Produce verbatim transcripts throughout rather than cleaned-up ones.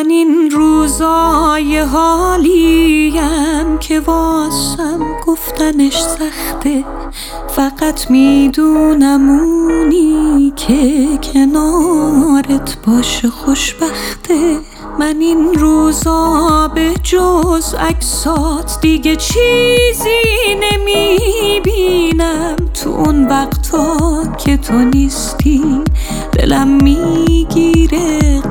من این روزای حالیم که واسم گفتنش سخته، فقط میدونم اونی که کنارت باشه خوشبخته. من این روزا به جز عکسات دیگه چیزی نمیبینم. تو اون وقتا که تو نیستی دلم میگیره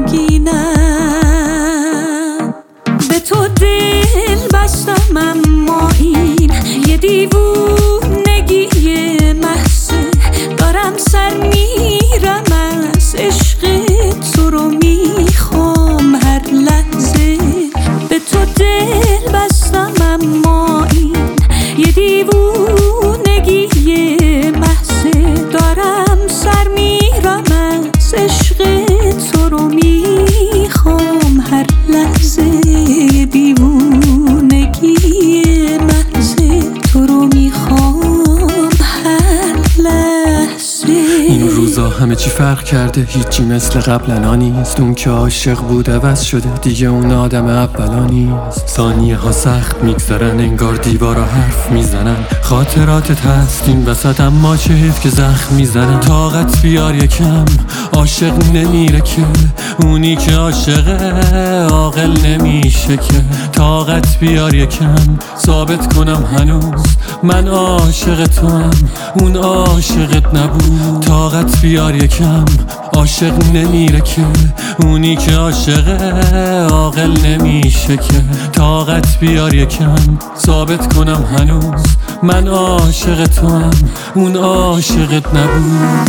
غمگینم. به تو دل بستم اما این یه دیوونگی محضه، دارم سر میرم از عشق تو رو میخوام هر لحظه. به تو دل بستم اما این یه دیوونگی محضه، دارم سر میرم از عشق تو رو میخوام هر لحظه. یه دیوونگی محضه تو رو میخوام هر لحظه. این روزا همه چی فرق کرده، هیچی مثل قبلا نیست. اون که عاشق بود عوض شده، دیگه اون آدم اولا نیست. ثانیه ها سخت میگذرن، انگار دیوارا حرف میزنن. خاطراتت هست این وسط، اما چه حیف که زخم میزنن. طاقت بیار یکم، عاشق نمیره که اونی که عاشقه عاقل نمیشه که. طاقت بیار یکم، ثابت کنم هنوز من عاشق تو هم، اون عاشقت نبود. طاقت بیار یکم، عاشق نمیره که اونی که عاشقه عاقل نمیشه که. طاقت بیار یکم، ثابت کنم هنوز من عاشق تو هم، اون عاشقت نبود.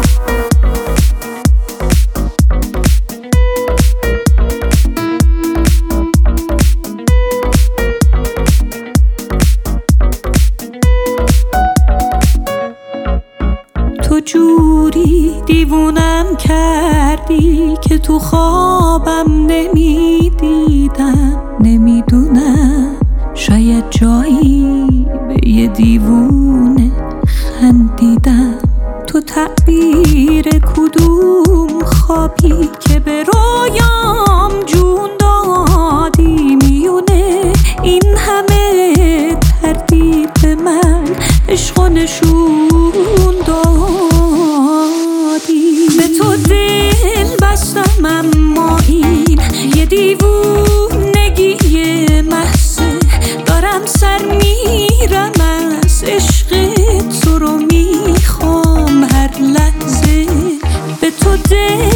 تو جوری دیوونم کردی که تو خوابم نمیدیدم. نمیدونم شاید جایی به یه دیوونه خندیدم. تو تعبیر کدوم خوابی که به رویام جون دادی؟ میونه این همه تردید من عشق و نشون دادی. به تو دل بستم اما این یه دیوونگی محضه، دارم سر میرم از عشق تو رو میخوام هر لحظه. به تو دل